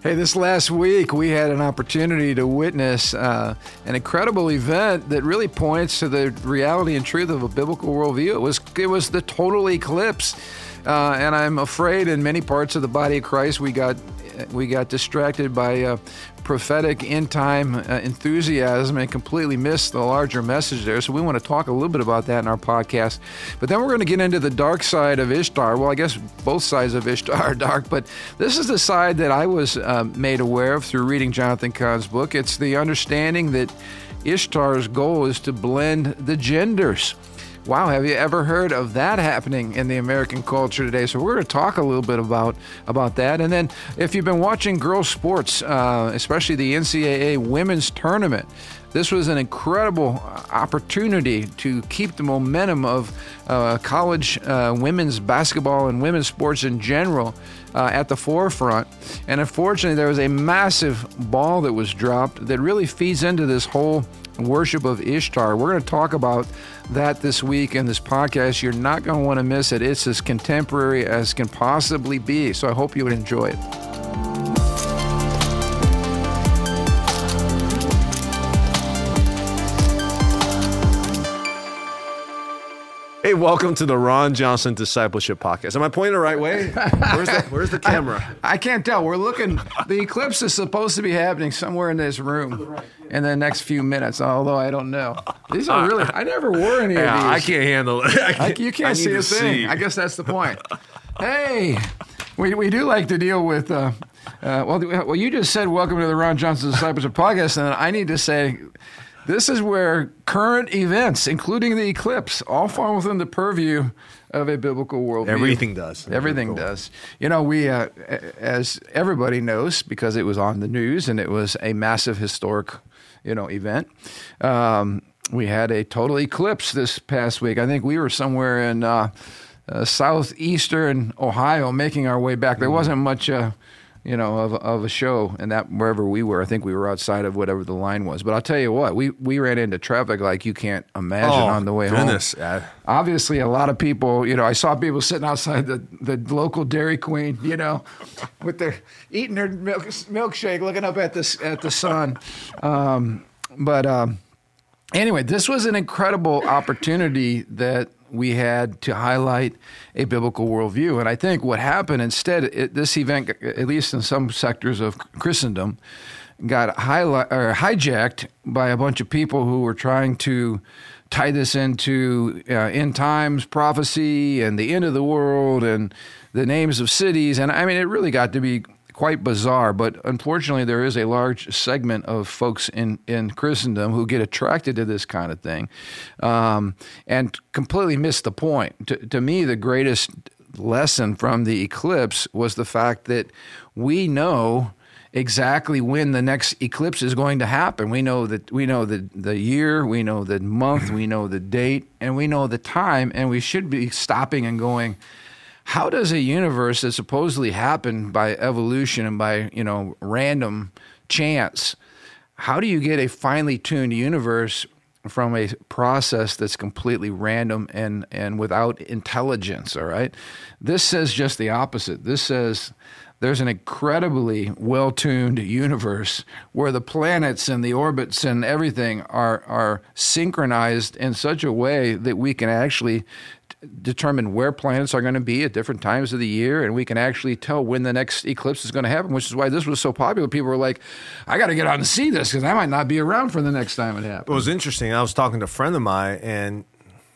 Hey, this last week we had an opportunity to witness an incredible event that really points to the reality and truth of a biblical worldview. It was the total eclipse, and I'm afraid in many parts of the body of Christ we got distracted by prophetic end-time enthusiasm and completely missed the larger message there. So we want to talk a little bit about that in our podcast. But then we're going to get into the dark side of Ishtar. Well, I guess both sides of Ishtar are dark, but this is the side that I was made aware of through reading Jonathan Cahn's book. It's the understanding that Ishtar's goal is to blend the genders. Wow, have you ever heard of that happening in the American culture today? So we're going to talk a little bit about that. And then if you've been watching girls' sports, especially the NCAA women's tournament, this was an incredible opportunity to keep the momentum of college women's basketball and women's sports in general at the forefront. And unfortunately, there was a massive ball that was dropped that really feeds into this whole worship of Ishtar. We're going to talk about that this week in this podcast. You're not going to want to miss it. It's as contemporary as can possibly be. So I hope you would enjoy it. Hey, welcome to the Ron Johnson Discipleship Podcast. Am I pointing the right way? Where's the camera? I can't tell. We're looking. The eclipse is supposed to be happening somewhere in this room in the next few minutes, although I don't know. These are really, I never wore any of these. I can't handle it. You can't see a thing. I guess that's the point. Hey, we do like to deal with, well, you just said welcome to the Ron Johnson Discipleship Podcast, and I need to say, this is where current events, including the eclipse, all fall within the purview of a biblical worldview. Everything does. Everything does. You know, we, as everybody knows, because it was on the news and it was a massive historic, event, we had a total eclipse this past week. I think we were somewhere in southeastern Ohio making our way back. There wasn't much of a show, and that wherever we were, I think we were outside of whatever the line was. But I'll tell you what, we ran into traffic like you can't imagine on the way home. Obviously, a lot of people, I saw people sitting outside the local Dairy Queen, with their eating their milkshake, looking up at the sun. Anyway, this was an incredible opportunity that we had to highlight a biblical worldview. And I think what happened instead, this event, at least in some sectors of Christendom, got hijacked by a bunch of people who were trying to tie this into end times prophecy and the end of the world and the names of cities. And I mean, it really got to be quite bizarre, but unfortunately there is a large segment of folks in Christendom who get attracted to this kind of thing and completely miss the point. To me, the greatest lesson from the eclipse was the fact that we know exactly when the next eclipse is going to happen. We know the year, we know the month, we know the date, and we know the time, and we should be stopping and going, how does a universe that supposedly happened by evolution and by, random chance, how do you get a finely tuned universe from a process that's completely random and without intelligence, all right? This says just the opposite. This says there's an incredibly well-tuned universe where the planets and the orbits and everything are synchronized in such a way that we can actually determine where planets are going to be at different times of the year, and we can actually tell when the next eclipse is going to happen, which is why this was so popular. People were like, I got to get out and see this because I might not be around for the next time it happens. It was interesting. I was talking to a friend of mine, and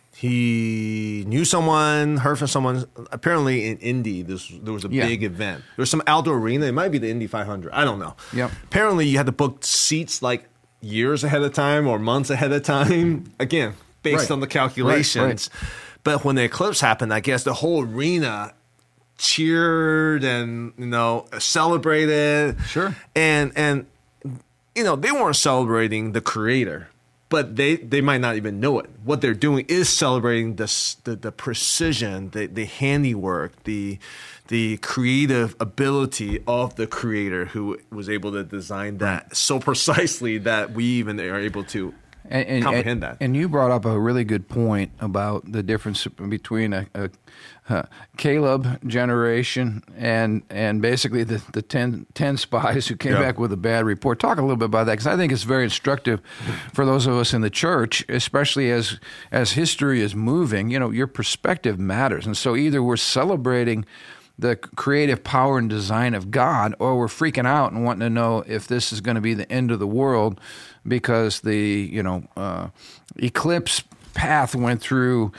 he knew someone, heard from someone. Apparently in Indy, there was a big event. There was some outdoor arena. It might be the Indy 500. I don't know. Yep. Apparently you had to book seats like years ahead of time or months ahead of time. Again, based on the calculations. Right. But when the eclipse happened, I guess the whole arena cheered and, celebrated. Sure. And they weren't celebrating the creator, but they might not even know it. What they're doing is celebrating the precision, the handiwork, the creative ability of the creator who was able to design that so precisely that we even are able to comprehend that. And you brought up a really good point about the difference between a Caleb generation and basically the 10 spies who came back with a bad report. Talk a little bit about that, because I think it's very instructive for those of us in the church, especially as history is moving. Your perspective matters. And so either we're celebrating the creative power and design of God, or we're freaking out and wanting to know if this is going to be the end of the world because the eclipse path went through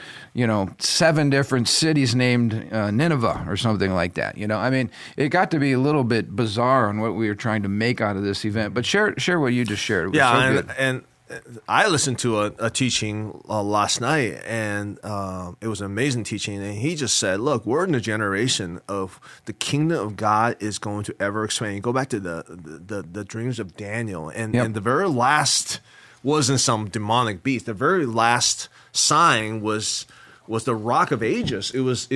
7 different cities named Nineveh or something like that. It got to be a little bit bizarre on what we were trying to make out of this event. But share what you just shared. It was so good. And I listened to a teaching last night, and it was an amazing teaching. And he just said, look, we're in the generation of the kingdom of God is going to ever expand. You go back to the dreams of Daniel, and the very last wasn't some demonic beast. The very last sign was the Rock of Ages. It was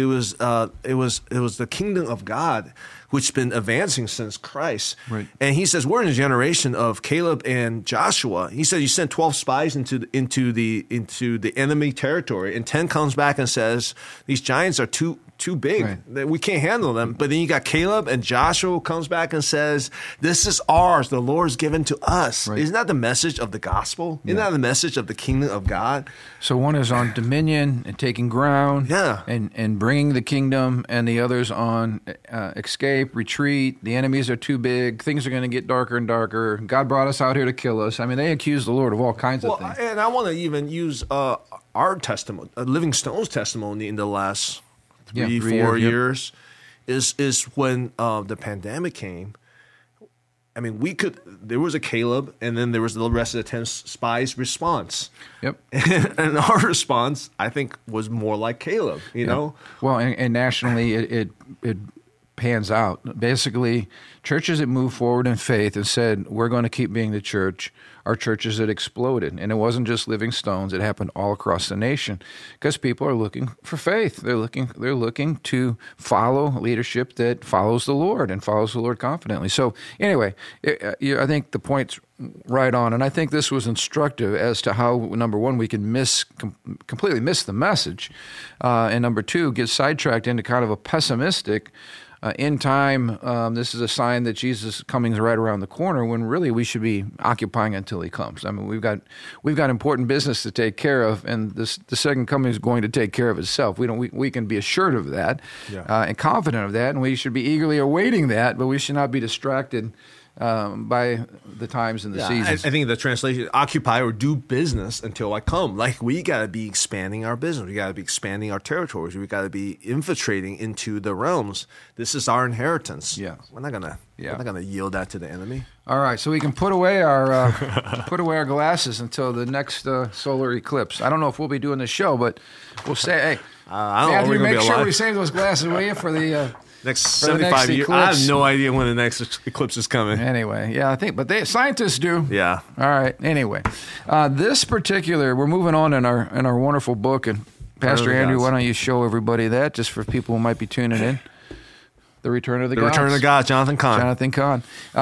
the kingdom of God, which has been advancing since Christ. Right. And he says we're in a generation of Caleb and Joshua. He said you sent 12 spies into the enemy territory, and 10 comes back and says these giants are too big. Right. We can't handle them. But then you got Caleb and Joshua comes back and says, this is ours. The Lord's given to us. Right. Isn't that the message of the gospel? Isn't that the message of the kingdom of God? So one is on dominion and taking ground and bringing the kingdom, and the other's on escape, retreat. The enemies are too big. Things are going to get darker and darker. God brought us out here to kill us. They accuse the Lord of all kinds of things. And I want to even use our testimony, Living Stone's testimony in the last 3-4 years is when the pandemic came. There was a Caleb, and then there was the rest of the 10 spies response. Yep. And our response, I think, was more like Caleb, you know? Well, and nationally, it pans out. Basically, churches that moved forward in faith and said, we're going to keep being the church, are churches that exploded. And it wasn't just Living Stones. It happened all across the nation because people are looking for faith. They're looking to follow leadership that follows the Lord and follows the Lord confidently. So anyway, I think the point's right on. And I think this was instructive as to how, number one, we can completely miss the message. And number two, get sidetracked into kind of a pessimistic in time, this is a sign that Jesus' coming is right around the corner, when really we should be occupying until he comes. We've got important business to take care of, and the second coming is going to take care of itself. We can be assured of that and confident of that, and we should be eagerly awaiting that, but we should not be distracted by the times and the seasons. I think the translation, occupy or do business until I come. Like, we got to be expanding our business. We got to be expanding our territories. We got to be infiltrating into the realms. This is our inheritance. Yeah. We're not gonna yield that to the enemy. All right, so we can put away our glasses until the next solar eclipse. I don't know if we'll be doing the show, but we'll say, hey, Matthew, make sure we save those glasses, will you, for the next 75 years. I have no idea when the next eclipse is coming. Anyway, I think, but scientists do. Yeah. All right. Anyway, this particular, we're moving on in our wonderful book, and Pastor Andrew, why don't you show everybody that, just for people who might be tuning in? The Return of the Gods. Return of the Gods, Jonathan Cahn. Jonathan Cahn.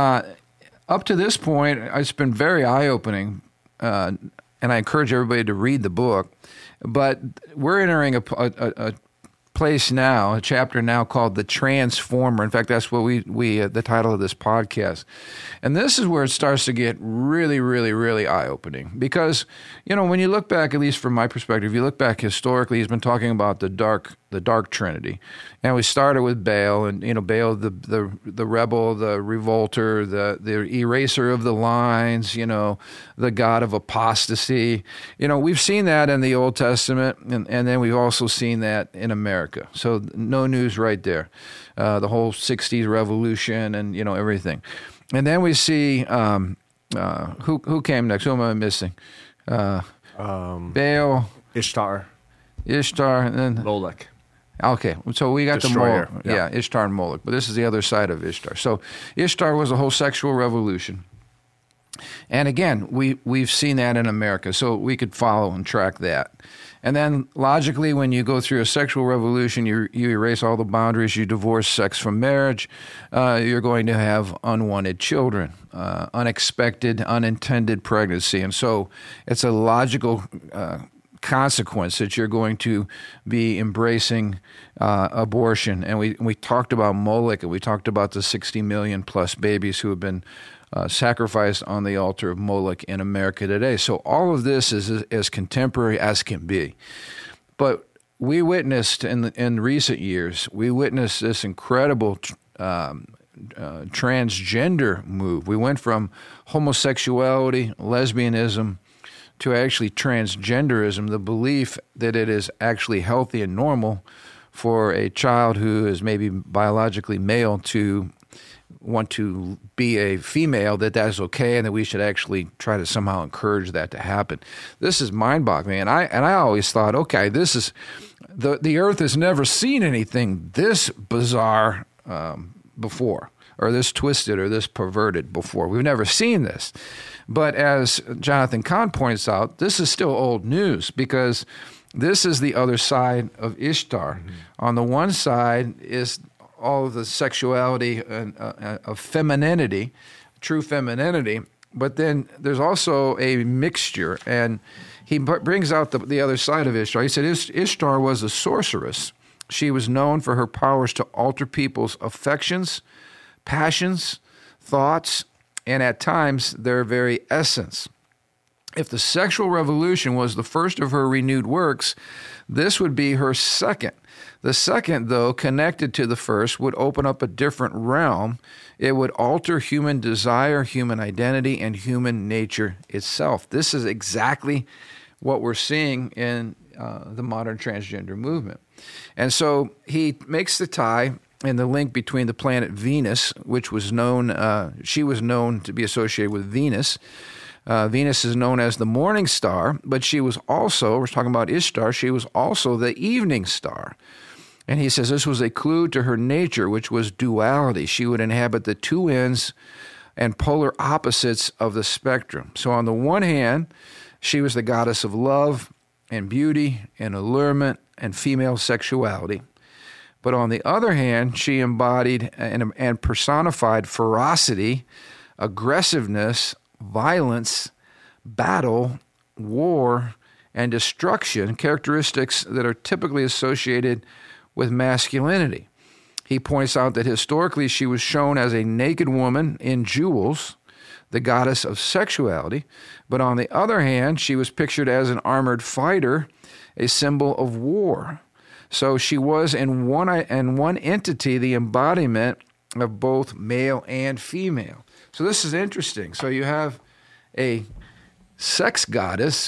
Up to this point, it's been very eye-opening, and I encourage everybody to read the book. But we're entering a place now, a chapter now called The Transformer. In fact, that's what we the title of this podcast. And this is where it starts to get really, really, really eye-opening. Because, when you look back, at least from my perspective, you look back historically, he's been talking about the dark Trinity. And we started with Baal, and Baal, the rebel, the revolter, the eraser of the lines, the god of apostasy. We've seen that in the Old Testament, and then we've also seen that in America. So no news right there. The whole 60s revolution and everything. And then we see who came next? Who am I missing? Baal, Ishtar, and then Molech. Okay, so we got Destroyer. the Moloch, Ishtar and Moloch, but this is the other side of Ishtar. So Ishtar was a whole sexual revolution, And again, we've seen that in America, so we could follow and track that. And then logically, when you go through a sexual revolution, you erase all the boundaries, you divorce sex from marriage, you're going to have unwanted children, unexpected, unintended pregnancy. And so it's a logical consequence that you're going to be embracing abortion. And we talked about Moloch, and we talked about the 60 million plus babies who have been sacrificed on the altar of Moloch in America today. So all of this is as contemporary as can be. But we witnessed in recent years, this incredible transgender move. We went from homosexuality, lesbianism, to actually transgenderism, the belief that it is actually healthy and normal for a child who is maybe biologically male to want to be a female, that is okay, and that we should actually try to somehow encourage that to happen. This is mind-boggling, and I always thought, okay, this is the Earth has never seen anything this bizarre before, or this twisted, or this perverted before. We've never seen this. But as Jonathan Cahn points out, this is still old news, because this is the other side of Ishtar. Mm-hmm. On the one side is all of the sexuality and of femininity, true femininity, but then there's also a mixture, and he brings out the other side of Ishtar. He said Ishtar was a sorceress. She was known for her powers to alter people's affections, passions, thoughts, and at times their very essence. If the sexual revolution was the first of her renewed works, this would be her second. The second, though, connected to the first, would open up a different realm. It would alter human desire, human identity, and human nature itself. This is exactly what we're seeing in the modern transgender movement. And so he makes the tie and the link between the planet Venus, which was known, she was known to be associated with Venus. Venus is known as the morning star, but she was also, we're talking about Ishtar, she was also the evening star. And he says this was a clue to her nature, which was duality. She would inhabit the two ends and polar opposites of the spectrum. So on the one hand, she was the goddess of love and beauty and allurement and female sexuality. But on the other hand, she embodied and personified ferocity, aggressiveness, violence, battle, war, and destruction, characteristics that are typically associated with masculinity. He points out that historically she was shown as a naked woman in jewels, the goddess of sexuality, but on the other hand, she was pictured as an armored fighter, a symbol of war. So she was in one entity the embodiment of both male and female. So this is interesting. So you have a sex goddess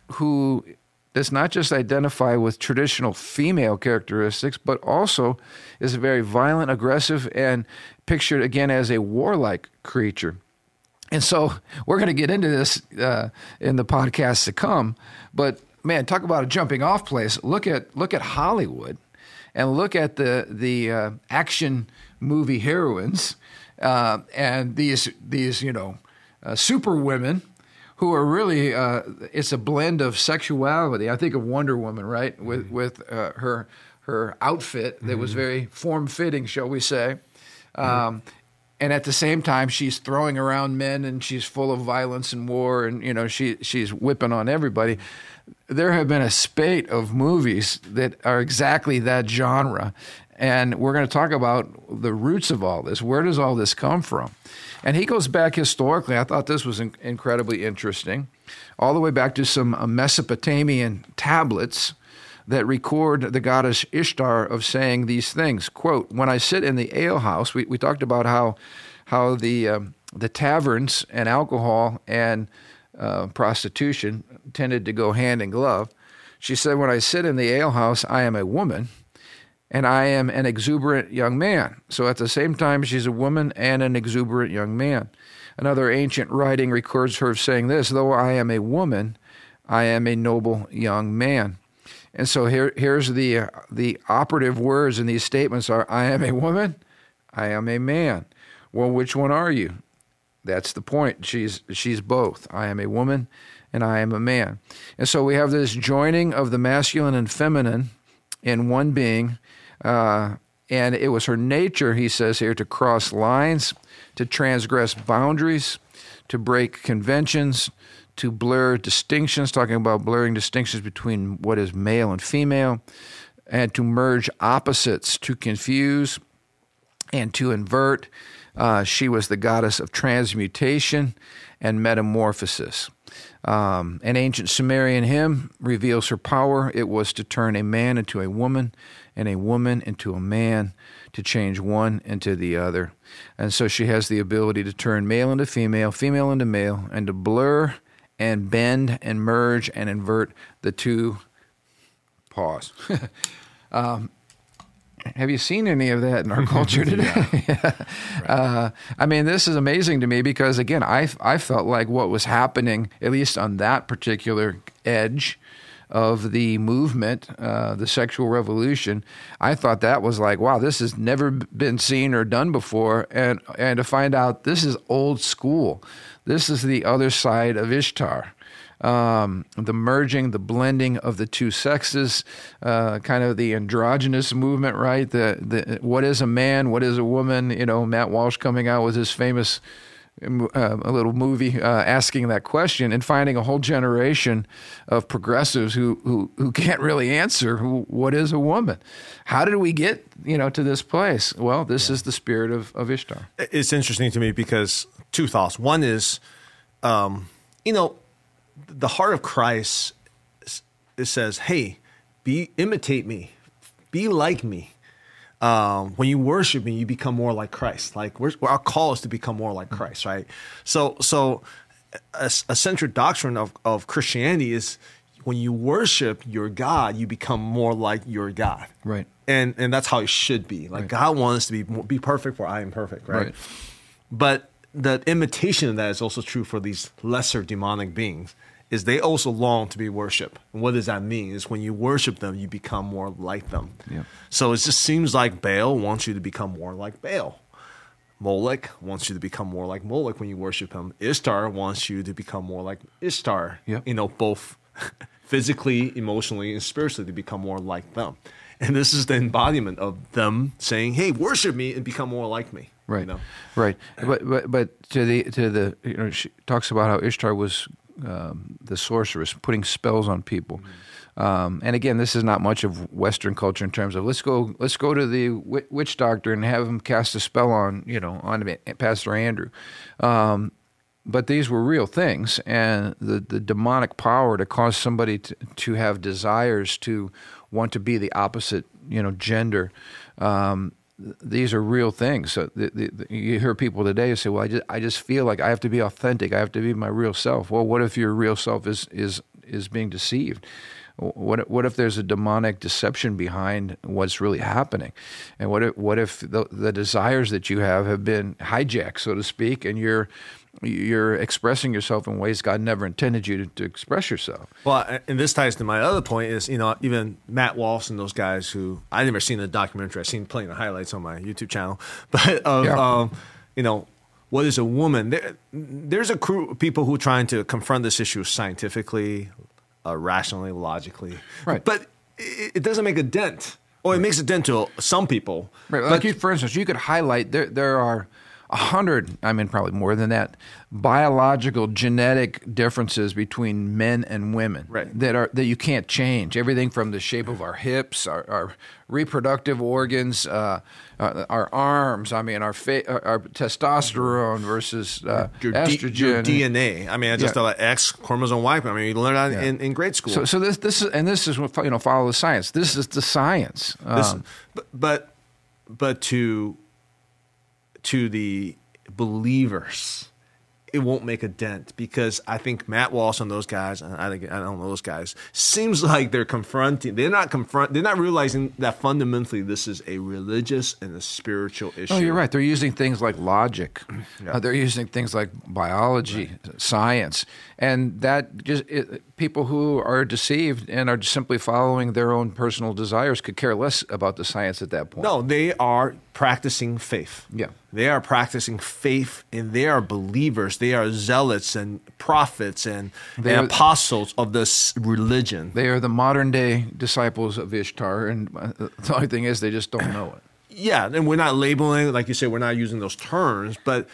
who does not just identify with traditional female characteristics, but also is very violent, aggressive, and pictured again as a warlike creature. And so we're going to get into this in the podcasts to come. But man, talk about a jumping off place. Look at Hollywood, and look at the action movie heroines and these super women who are really it's a blend of sexuality. I think of Wonder Woman, right, with her outfit that was very form fitting, shall we say. And at the same time, she's throwing around men, and she's full of violence and war, and she's whipping on everybody. There have been a spate of movies that are exactly that genre, and we're going to talk about the roots of all this. Where does all this come from? And he goes back historically. I thought this was incredibly interesting, all the way back to some Mesopotamian tablets that record the goddess Ishtar of saying these things. Quote, "When I sit in the alehouse," we talked about how the taverns and alcohol and prostitution tended to go hand in glove. She said, "When I sit in the alehouse, I am a woman, and I am an exuberant young man." So at the same time, she's a woman and an exuberant young man. Another ancient writing records her saying this, "Though I am a woman, I am a noble young man." And so here's the operative words in these statements are, I am a woman, I am a man. Well, which one are you? That's the point. She's both. I am a woman and I am a man. And so we have this joining of the masculine and feminine in one being. And it was her nature, he says here, to cross lines, to transgress boundaries, to break conventions, to blur distinctions, talking about blurring distinctions between what is male and female, and to merge opposites, to confuse and to invert. She was the goddess of transmutation and metamorphosis. An ancient Sumerian hymn reveals her power. It was to turn a man into a woman and a woman into a man, to change one into the other. And so she has the ability to turn male into female, female into male, and to blur and bend and merge and invert the two. Pause. Have you seen any of that in our culture today? Right. I mean, this is amazing to me because, again, I felt like what was happening, at least on that particular edge of the movement, the sexual revolution, I thought that was like, wow, this has never been seen or done before. And to find out this is old school. This is the other side of Ishtar. The merging, the blending of the two sexes, kind of the androgynous movement, right? The what is a man, what is a woman? You know, Matt Walsh coming out with his famous a little movie asking that question and finding a whole generation of progressives who can't really answer what is a woman. How did we get to this place? Well, this is the spirit of Ishtar. It's interesting to me because two thoughts. One is, the heart of Christ, it says, hey, imitate me, be like me. When you worship me, you become more like Christ. Like our call is to become more like Christ, right? So a central doctrine of Christianity is when you worship your God, you become more like your God. Right. And that's how it should be. Like God wants us to be perfect, for I am perfect, right? But the imitation of that is also true for these lesser demonic beings, is they also long to be worshipped. And what does that mean? Is when you worship them, you become more like them. Yeah. So it just seems like Baal wants you to become more like Baal. Molech wants you to become more like Molech when you worship him. Ishtar wants you to become more like Ishtar. Yep. Both physically, emotionally, and spiritually, to become more like them. And this is the embodiment of them saying, hey, worship me and become more like me. Right. Right. But to the she talks about how Ishtar was the sorceress, putting spells on people. And again, this is not much of Western culture in terms of let's go to the witch doctor and have him cast a spell on Pastor Andrew. But these were real things, and the demonic power to cause somebody to have desires to want to be the opposite, gender. These are real things. So you hear people today say, "Well, I just feel like I have to be authentic. I have to be my real self." Well, what if your real self is being deceived? What if there's a demonic deception behind what's really happening? And what if the desires that you have been hijacked, so to speak, and you're expressing yourself in ways God never intended you to express yourself? Well, and this ties to my other point is, even Matt Walsh and those guys who I never seen the documentary. I've seen plenty of highlights on my YouTube channel, but what is a woman? There's a crew of people who are trying to confront this issue scientifically, rationally, logically, right? But it doesn't make a dent. Or it makes a dent to some people. Right. Like for instance, you could highlight there are 100, probably more than that, biological genetic differences between men and women that you can't change. Everything from the shape of our hips, our reproductive organs, our arms. Our testosterone versus estrogen, your DNA. I just thought X chromosome Y. You learn that in grade school. So this is what follow the science. This is the science. But to the believers, it won't make a dent, because I think Matt Walsh and those guys, and I don't know those guys, seems like they're not realizing that fundamentally this is a religious and a spiritual issue. Oh, you're right. They're using things like logic. They're using things like biology, science, and that people who are deceived and are simply following their own personal desires could care less about the science at that point. No, they are practicing faith. Yeah. They are practicing faith, and they are believers. They are zealots and prophets and apostles of this religion. They are the modern-day disciples of Ishtar, and the only thing is they just don't know it. Yeah, and we're not labeling, like you say, we're not using those terms, but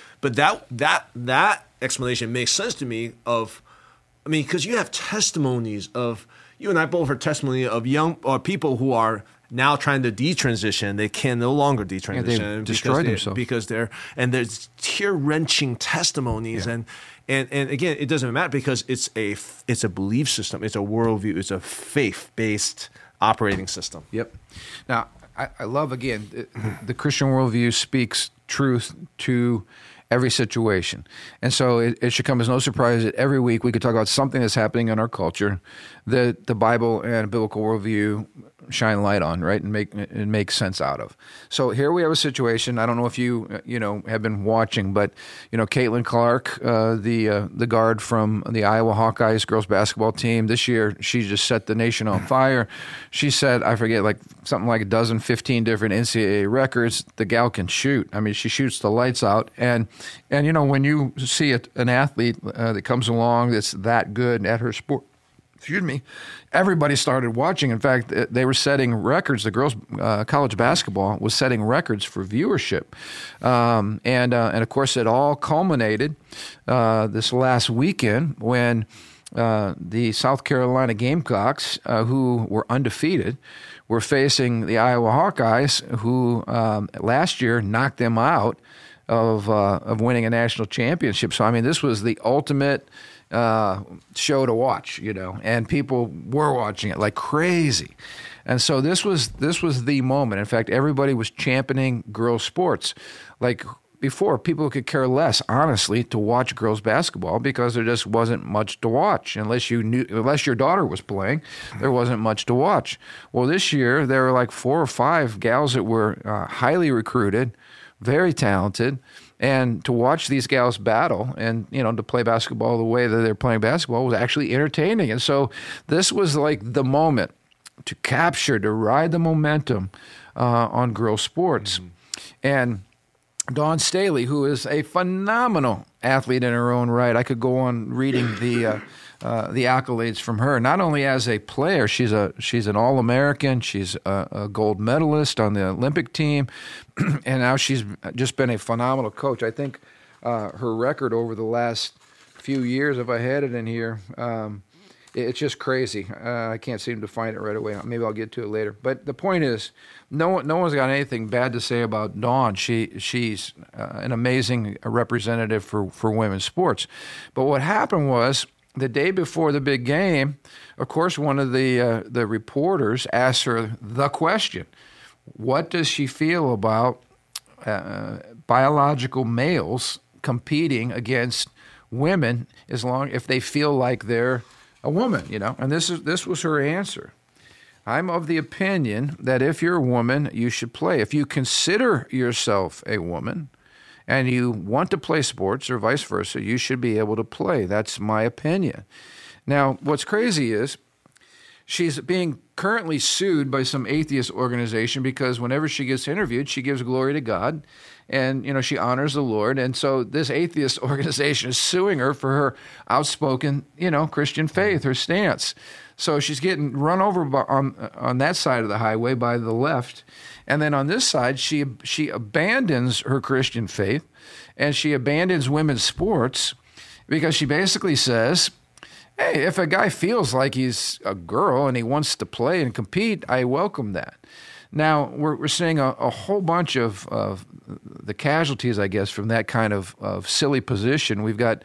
that explanation makes sense to me because you have testimonies of, you and I both heard testimony of young or people who are now trying to detransition. They can no longer detransition. They've destroyed themselves. Because there's tear-wrenching testimonies. Yeah. And again, it doesn't matter because it's a belief system. It's a worldview. It's a faith-based operating system. Yep. Now, I love, again, the Christian worldview speaks truth to every situation. And so it should come as no surprise that every week we could talk about something that's happening in our culture that the Bible and biblical worldview shine light on, right, and make sense out of. So here we have a situation. I don't know if you have been watching, but Caitlin Clark, the guard from the Iowa Hawkeyes girls basketball team, this year she just set the nation on fire. She said, I forget, like something like 15 different NCAA records. The gal can shoot. I mean, she shoots the lights out. And when you see an athlete that comes along that's that good at her sport, everybody started watching. In fact, they were setting records. The girls' college basketball was setting records for viewership. And of course, it all culminated this last weekend when the South Carolina Gamecocks, who were undefeated, were facing the Iowa Hawkeyes, who last year knocked them out of winning a national championship. So, I mean, this was the ultimate show to watch, and people were watching it like crazy. And so this was the moment. In fact, everybody was championing girls sports. Like before, people could care less, honestly, to watch girls basketball because there just wasn't much to watch. Unless your daughter was playing, there wasn't much to watch. Well, this year there were like 4 or 5 gals that were highly recruited, very talented. And to watch these gals battle and, to play basketball the way that they're playing basketball was actually entertaining. And so this was like the moment to ride the momentum on girls sports. Mm-hmm. And Dawn Staley, who is a phenomenal athlete in her own right. I could go on reading the accolades from her. Not only as a player, she's an All-American. She's a gold medalist on the Olympic team, and now she's just been a phenomenal coach. I think her record over the last few years, if I had it in here, it's just crazy. I can't seem to find it right away. Maybe I'll get to it later. But the point is, no one's got anything bad to say about Dawn. She's an amazing representative for women's sports. But what happened was, the day before the big game, of course, one of the reporters asked her the question: what does she feel about biological males competing against women if they feel like they're a woman? And this was her answer. I'm of the opinion that if you're a woman, you should play. If you consider yourself a woman and you want to play sports or vice versa, you should be able to play. That's my opinion. Now, what's crazy is she's being currently sued by some atheist organization because whenever she gets interviewed, she gives glory to God and, she honors the Lord. And so this atheist organization is suing her for her outspoken, Christian faith, her stance. So she's getting run over on that side of the highway by the left. And then on this side, she abandons her Christian faith and she abandons women's sports because she basically says, hey, if a guy feels like he's a girl and he wants to play and compete, I welcome that. Now, we're seeing a whole bunch of the casualties, I guess, from that kind of silly position. We've got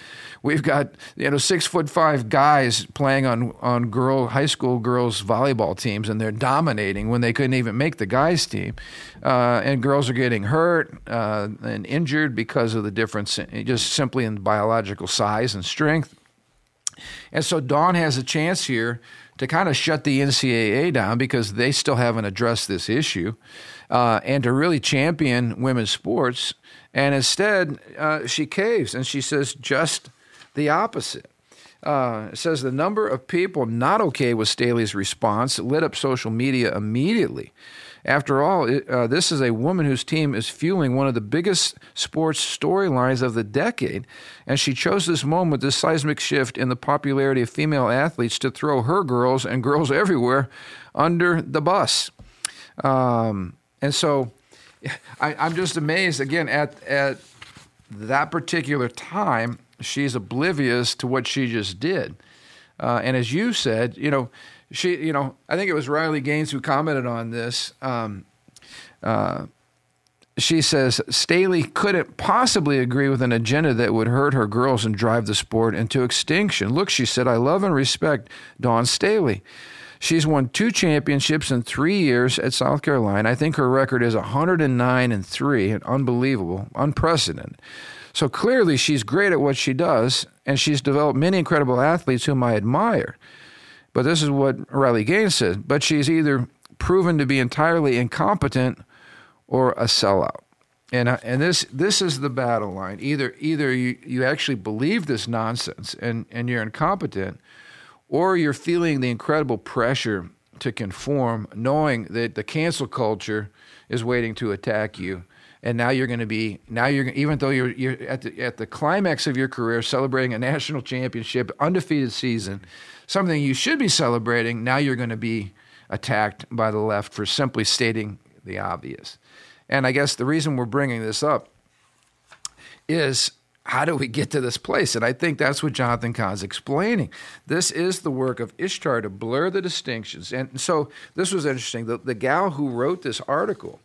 6'5" guys playing on high school girls volleyball teams, and they're dominating when they couldn't even make the guys' team. And girls are getting hurt and injured because of the difference just simply in biological size and strength. And so Dawn has a chance here to kind of shut the NCAA down because they still haven't addressed this issue, and to really champion women's sports. And instead, she caves and she says just the opposite. It says the number of people not okay with Staley's response lit up social media immediately. After all, this is a woman whose team is fueling one of the biggest sports storylines of the decade, and she chose this moment, this seismic shift in the popularity of female athletes, to throw her girls and girls everywhere under the bus. And so I'm just amazed, again, at that particular time. She's oblivious to what she just did. And as you said, I think it was Riley Gaines who commented on this. She says, Staley couldn't possibly agree with an agenda that would hurt her girls and drive the sport into extinction. Look, she said, I love and respect Dawn Staley. She's won 2 championships in 3 years at South Carolina. I think her record is 109-3, unbelievable, unprecedented. So clearly she's great at what she does, and she's developed many incredible athletes whom I admire. But this is what Riley Gaines said. But she's either proven to be entirely incompetent or a sellout. And this is the battle line. Either you actually believe this nonsense and you're incompetent, or you're feeling the incredible pressure to conform, knowing that the cancel culture is waiting to attack you. And now you're going to be, even though you're at the climax of your career, celebrating a national championship, undefeated season, something you should be celebrating, now you're going to be attacked by the left for simply stating the obvious. And I guess the reason we're bringing this up is, how do we get to this place? And I think that's what Jonathan Cahn's explaining. This is the work of Ishtar to blur the distinctions. And so this was interesting. The gal who wrote this article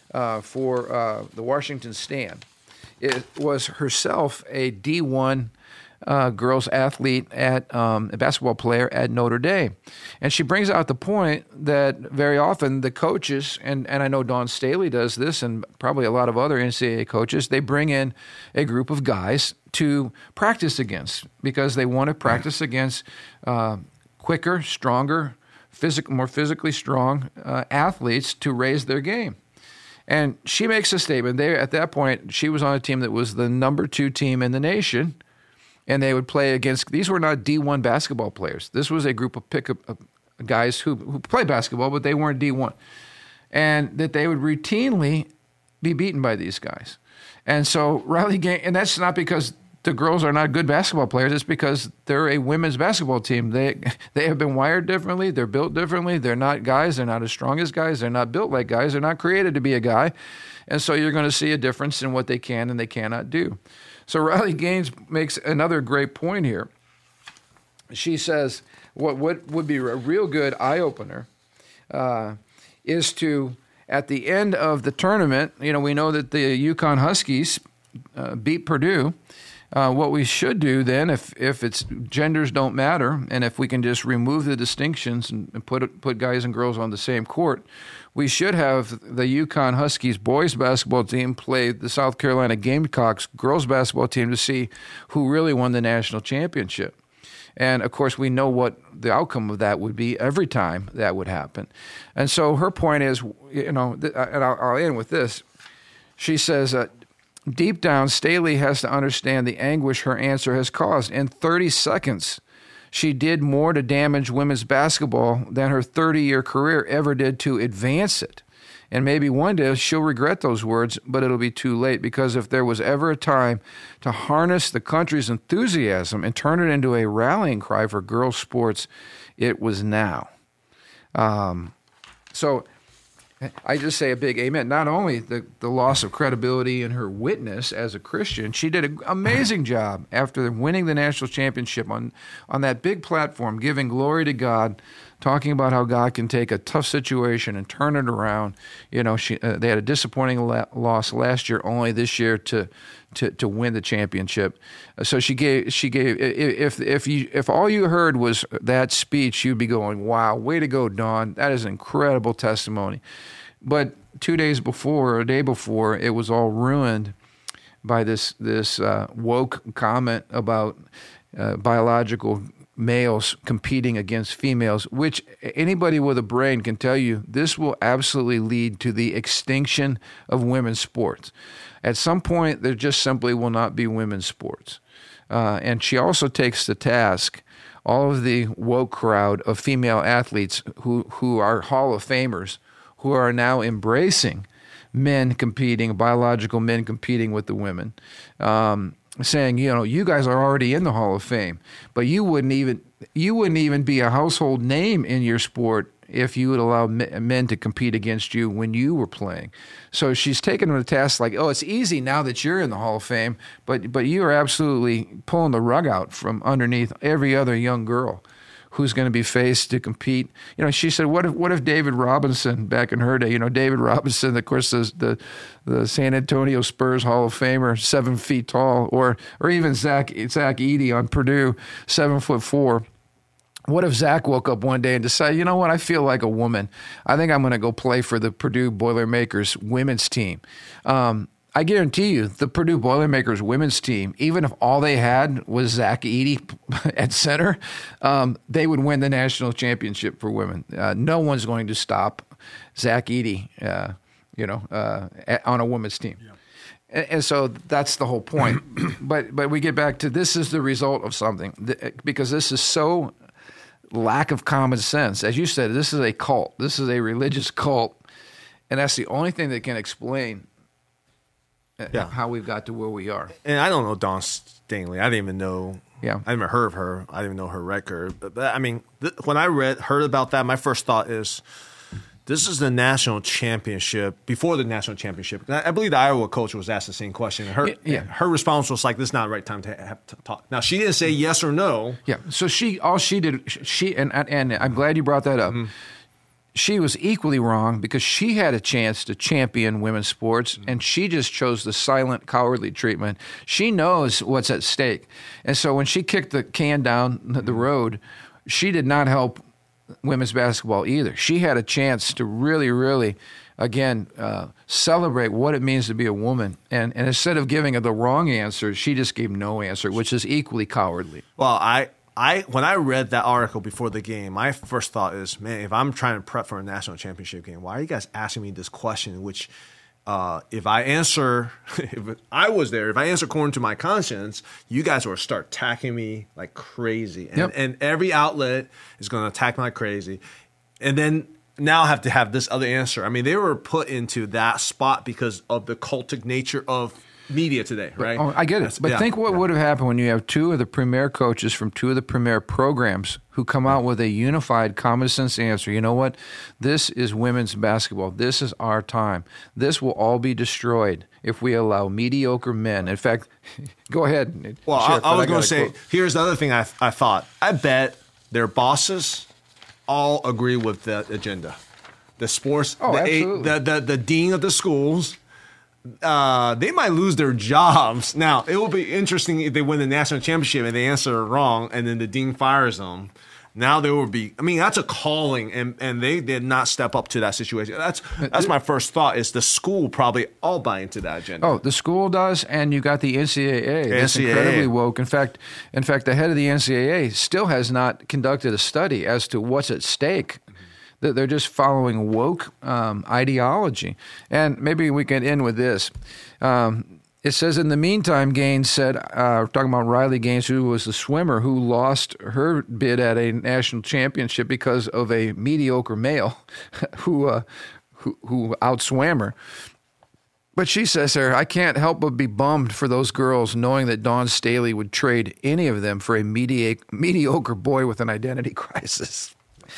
for the Washington Stand, it was herself a D1 girls athlete a basketball player at Notre Dame. And she brings out the point that very often the coaches, and I know Dawn Staley does this, and probably a lot of other NCAA coaches, they bring in a group of guys to practice against, because they want to practice against quicker, stronger, more physically strong athletes to raise their game. And she makes a statement. At that point, she was on a team that was the number 2 team in the nation, and they would play against, these were not D1 basketball players. This was a group of pickup guys who play basketball, but they weren't D1. And that they would routinely be beaten by these guys. And so Riley Gaines, and that's not because the girls are not good basketball players, it's because they're a women's basketball team. They have been wired differently, they're built differently, they're not guys, they're not as strong as guys, they're not built like guys, they're not created to be a guy. And so you're going to see a difference in what they can and they cannot do. So Riley Gaines makes another great point here. She says what would be a real good eye-opener is to, at the end of the tournament, we know that the UConn Huskies beat Purdue. What we should do then, if it's genders don't matter, and if we can just remove the distinctions and put guys and girls on the same court, we should have the UConn Huskies boys basketball team play the South Carolina Gamecocks girls basketball team to see who really won the national championship. And, of course, we know what the outcome of that would be every time that would happen. And so her point is, and I'll end with this. She says, deep down, Staley has to understand the anguish her answer has caused. In 30 seconds, she did more to damage women's basketball than her 30-year career ever did to advance it. And maybe one day she'll regret those words, but it'll be too late, because if there was ever a time to harness the country's enthusiasm and turn it into a rallying cry for girls' sports, it was now. So I just say a big amen. Not only the loss of credibility in her witness as a Christian, she did an amazing job after winning the national championship on that big platform, giving glory to God, talking about how God can take a tough situation and turn it around. They had a disappointing loss last year, only this year to win the championship. So she gave. If all you heard was that speech, you'd be going, "Wow, way to go, Dawn! That is an incredible testimony." But 2 days before, or a day before, it was all ruined by this woke comment about biological males competing against females, which anybody with a brain can tell you this will absolutely lead to the extinction of women's sports. At some point, there just simply will not be women's sports. And she also takes to task all of the woke crowd of female athletes who are Hall of Famers, who are now embracing men competing, biological men competing with the women, saying, you guys are already in the Hall of Fame, but you wouldn't even be a household name in your sport if you would allow men to compete against you when you were playing. So she's taken them to task like, it's easy now that you're in the Hall of Fame, but you are absolutely pulling the rug out from underneath every other young girl who's going to be faced to compete. She said, what if David Robinson back in her day, David Robinson, of course, the San Antonio Spurs Hall of Famer, 7 feet tall, or even Zach Edey on Purdue, 7'4". What if Zach woke up one day and decided, you know what, I feel like a woman. I think I'm going to go play for the Purdue Boilermakers women's team. I guarantee you, the Purdue Boilermakers women's team, even if all they had was Zach Edey at center, they would win the national championship for women. No one's going to stop Zach Edey, on a women's team. Yeah. And so that's the whole point. But we get back to this is the result of something, because this is so lack of common sense. As you said, this is a cult. This is a religious cult, and that's the only thing that can explain how we've got to where we are. And I don't know Dawn Staley. I didn't even know. Yeah, I never heard of her. I didn't even know her record. But I mean, when I heard about that, my first thought is, this is the national championship. Before the national championship, I believe the Iowa coach was asked the same question. Her response was like, "This is not the right time to have to talk." Now she didn't say yes or no. Yeah. So all she did, and I'm glad you brought that up. Mm-hmm. She was equally wrong because she had a chance to champion women's sports, and she just chose the silent, cowardly treatment. She knows what's at stake. And so when she kicked the can down the road, she did not help women's basketball either. She had a chance to really, really, again, celebrate what it means to be a woman. And instead of giving her the wrong answer, she just gave no answer, which is equally cowardly. Well, when I read that article before the game, my first thought is, man, if I'm trying to prep for a national championship game, why are you guys asking me this question? Which, if I answer according to my conscience, you guys will start attacking me like crazy, and every outlet is going to attack me like crazy, and then now I have to have this other answer. I mean, they were put into that spot because of the cultic nature of media today, right? I get it. But think what would have happened when you have two of the premier coaches from two of the premier programs who come out with a unified common sense answer. You know what? This is women's basketball. This is our time. This will all be destroyed if we allow mediocre men. In fact, go ahead. Well, Sheriff, I was going to say, here's the other thing I thought. I bet their bosses all agree with the agenda. The sports, the dean of the schools, they might lose their jobs. Now, it will be interesting if they win the national championship and they answer wrong and then the dean fires them. Now there will be, that's a calling, and they did not step up to that situation. That's my first thought, is the school probably all buy into that agenda. Oh, the school does, and you got the NCAA. That's incredibly woke. In fact, the head of the NCAA still has not conducted a study as to what's at stake. They're just following woke ideology. And maybe we can end with this. It says, in the meantime, Gaines said, talking about Riley Gaines, who was the swimmer who lost her bid at a national championship because of a mediocre male who outswam her. But she says there, I can't help but be bummed for those girls knowing that Dawn Staley would trade any of them for a mediocre boy with an identity crisis.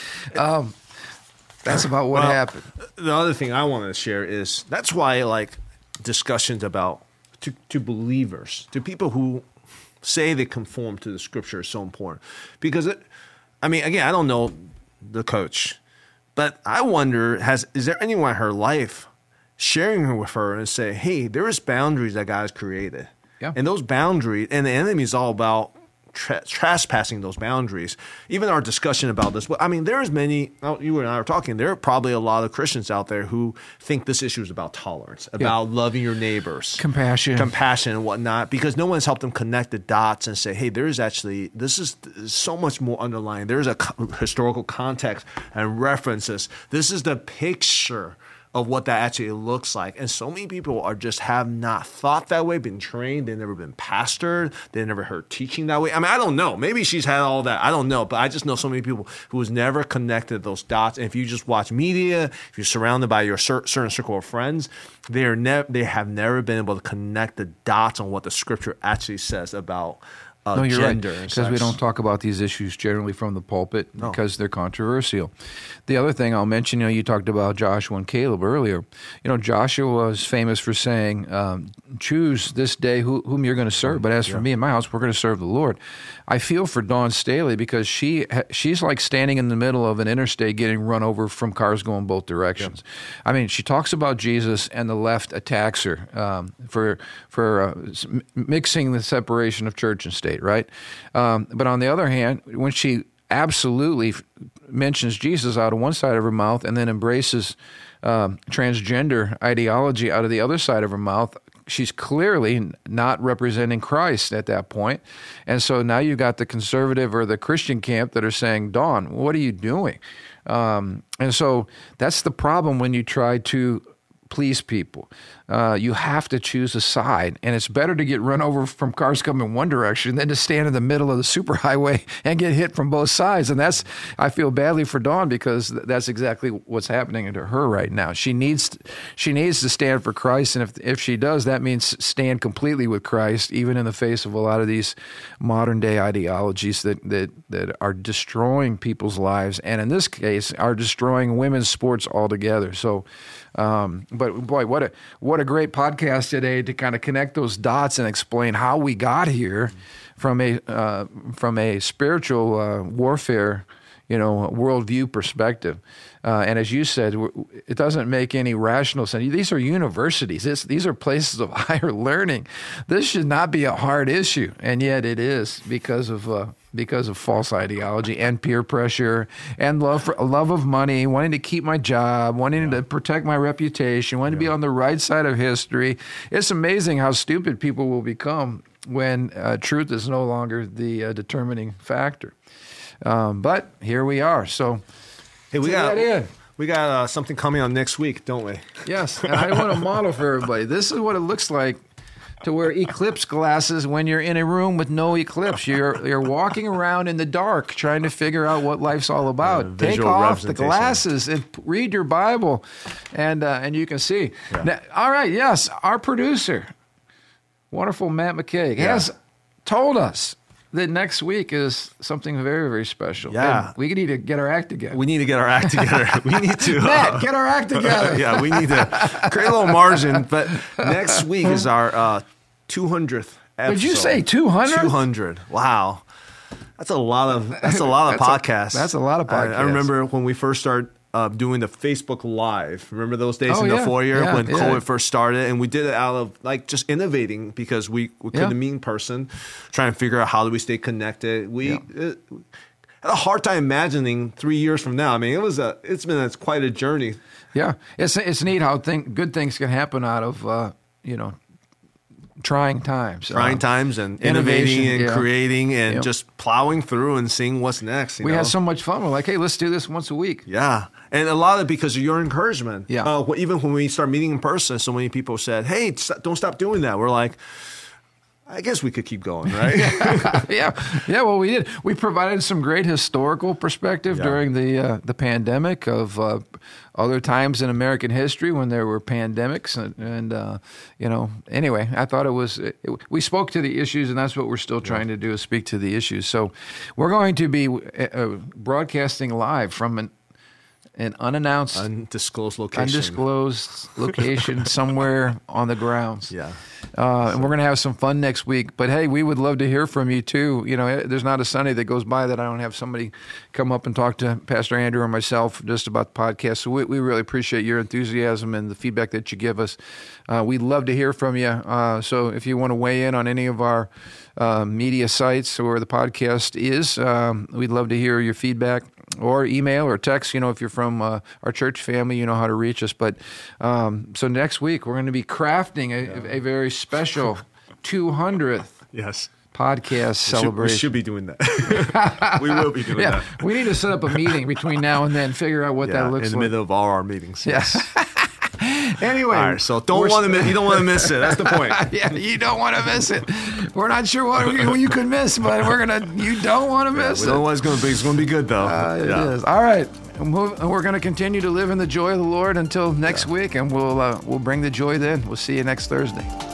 That's about what happened. The other thing I want to share is that's why discussions about to believers, to people who say they conform to the scripture is so important. Because, again, I don't know the coach, but I wonder, is there anyone in her life sharing with her and say, hey, there is boundaries that God has created. Yeah. And those boundaries, and the enemy is all about trespassing those boundaries. Even our discussion about this, there is many, you and I were talking, there are probably a lot of Christians out there who think this issue is about tolerance, about loving your neighbors. Compassion and whatnot, because no one's helped them connect the dots and say, hey, this is so much more underlying. There's a historical context and references. This is the picture of what that actually looks like. And so many people are just have not thought that way, been trained, they've never been pastored, they've never heard teaching that way. I mean, I don't know. Maybe she's had all that. I don't know. But I just know so many people who has never connected those dots. And if you just watch media, if you're surrounded by your certain circle of friends, they have never been able to connect the dots on what the scripture actually says about no, you're gender. Right, because we don't talk about these issues generally from the pulpit because they're controversial. The other thing I'll mention, you talked about Joshua and Caleb earlier. Joshua was famous for saying, choose this day whom you're going to serve. But as for me and my house, we're going to serve the Lord. I feel for Dawn Staley because she's like standing in the middle of an interstate getting run over from cars going both directions. Yep. I mean, she talks about Jesus and the left attacks her for mixing the separation of church and state, right? But on the other hand, when she absolutely mentions Jesus out of one side of her mouth and then embraces transgender ideology out of the other side of her mouth, she's clearly not representing Christ at that point. And so now you've got the conservative or the Christian camp that are saying, Dawn, what are you doing? And so that's the problem when you try to please people. You have to choose a side, and it's better to get run over from cars coming one direction than to stand in the middle of the superhighway and get hit from both sides. And I feel badly for Dawn because that's exactly what's happening to her right now. She needs to stand for Christ, and if she does, that means stand completely with Christ, even in the face of a lot of these modern day ideologies that are destroying people's lives, and in this case, are destroying women's sports altogether. So, but boy, what a great podcast today to kind of connect those dots and explain how we got here from a spiritual warfare, worldview perspective. And as you said, it doesn't make any rational sense. These are universities. These are places of higher learning. This should not be a hard issue, and yet it is because of false ideology and peer pressure and love of money, wanting to keep my job, wanting to protect my reputation, wanting to be on the right side of history. It's amazing how stupid people will become when truth is no longer the determining factor. But here we are. So, hey, we got something coming on next week, don't we? Yes, and I want to model for everybody. This is what it looks like to wear eclipse glasses when you're in a room with no eclipse. You're walking around in the dark trying to figure out what life's all about. Take off the glasses and read your Bible, and you can see. Yeah. Now, all right, yes, our producer, wonderful Matt McKay, has told us that next week is something very, very special. Yeah. And we need to get our act together. We need to get our act together. We need to... Matt, get our act together. Yeah, we need to create a little margin. But next week is our 200th episode. Did you say 200? 200. Wow. That's a lot of podcasts. That's a lot of podcasts. I remember when we first started doing the Facebook Live. Remember those days in the foyer when COVID first started? And we did it out of just innovating because we couldn't meet in person, trying to figure out how do we stay connected. We had a hard time imagining 3 years from now. I mean, it's been quite a journey. Yeah. It's neat how good things can happen out of, trying times. Trying times and innovating and creating and just plowing through and seeing what's next. We had so much fun. We're like, hey, let's do this once a week. Yeah. And a lot of it because of your encouragement. Yeah. Even when we start meeting in person, so many people said, hey, don't stop doing that. We're like, I guess we could keep going, right? Yeah. Well, we did. We provided some great historical perspective during the pandemic of other times in American history when there were pandemics, and Anyway, I thought we spoke to the issues, and that's what we're still trying to do is speak to the issues. So, we're going to be broadcasting live from an unannounced, undisclosed location somewhere on the grounds. Yeah. And we're going to have some fun next week. But, hey, we would love to hear from you, too. There's not a Sunday that goes by that I don't have somebody come up and talk to Pastor Andrew or myself just about the podcast. So we really appreciate your enthusiasm and the feedback that you give us. We'd love to hear from you. So if you want to weigh in on any of our media sites or the podcast is, we'd love to hear your feedback. Or email or text, if you're from our church family, you know how to reach us. But so next week, we're going to be crafting a very special 200th podcast celebration. We should be doing that. We will be doing that. We need to set up a meeting between now and then, figure out what that looks like. In the middle of all our meetings. Yes. Anyway, all right, so you don't want to miss it. That's the point. Yeah, you don't want to miss it. We're not sure what you could miss, but you don't want to miss it. We don't know what it's going to be. It's going to be good, though. It is. All right. We're going to continue to live in the joy of the Lord until next week, and we'll bring the joy then. We'll see you next Thursday.